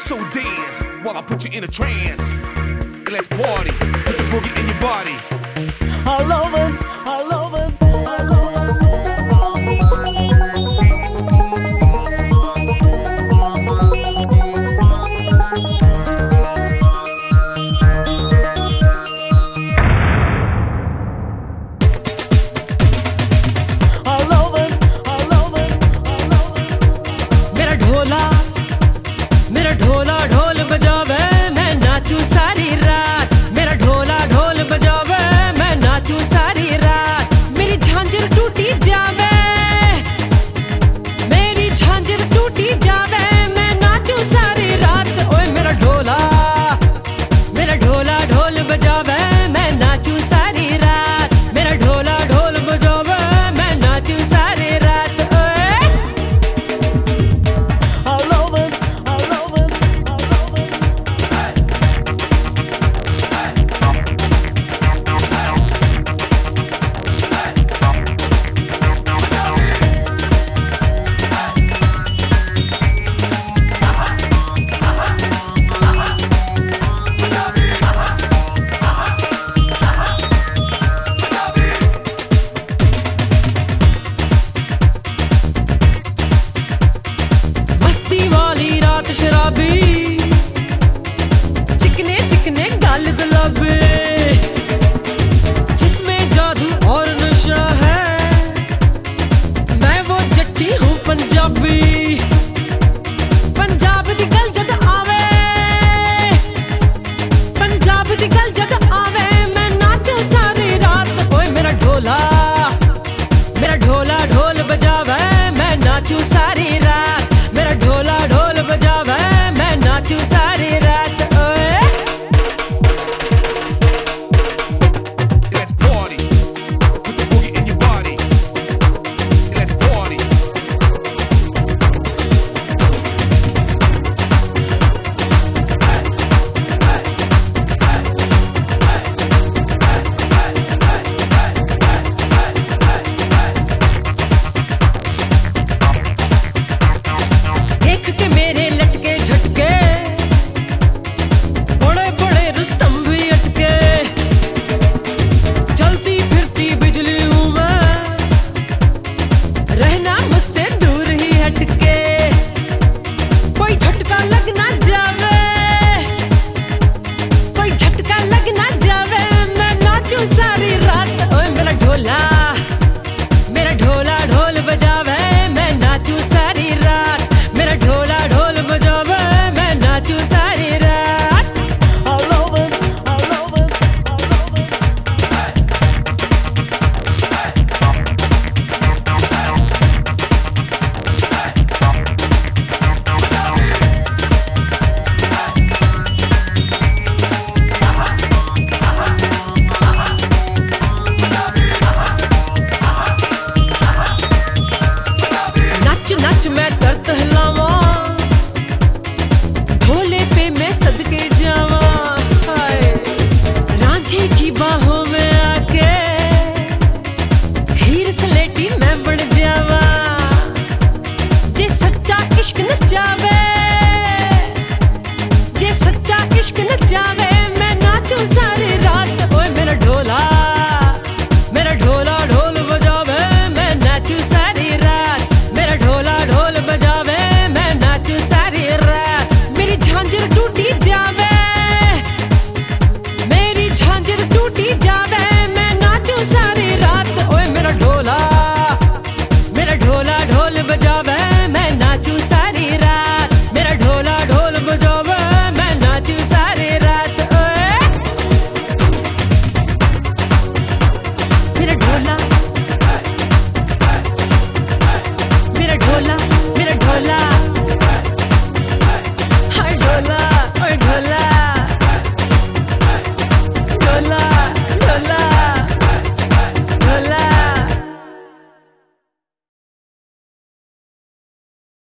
So dance while I put you in a trance. And let's party, put the boogie in your body. All over, all over. मेरा ढोला ढोल बजावे मैं नाचूं सारी रात। मेरा ढोला ढोल बजावे मैं नाचूं सारी रात। मेरी झांझर टूटी जावे, मेरी झांझर टूटी जावे, मैं नाचूं सारी रात। ओए मेरा ढोला ढोल बजावे मैं नाचूं सारी रात। मेरा ढोला ढोल बजावे मैं नाचूं सारी रात। शराबी चिकने चिकने गाल गुलाबी, जिसमें जादू और नशा है, मैं वो जट्टी हूँ पंजाबी। पंजाब दी गल जद आवे, पंजाब दी गल जद आवे, मैं नाचूं सारी रात। ओए मेरा ढोला ढोल बजावे मैं नाचूं सारी रात। मेरा ढोला ढोल बजावे मैं नाचूं सारी रात। Let's party, put the boogie in your body. Let's party. देख के मेरे लटके झटके, बड़े बड़े रुस्तम भी अटके। चलती फिरती बिजली हूँ मैं, रहना मुझसे दूर ही हटके। कोई झटका लग ना जावे, कोई झटका लग ना जावे, मैं नाचूं सारी रात। ओए मेरा ढोला ढोल बजावे मैं नाचूं सारी रात। मेरा ढोला ढोल बजावे मैं नाचूं सारी रात। All over, all over, नच नच मैं दर्द हिलावा, ढोले पे मैं सदके जावा। हाय रांझे की बाहों में आके हीर सलेटी मैं बन जावा। जे सच्चा इश्क नचावा।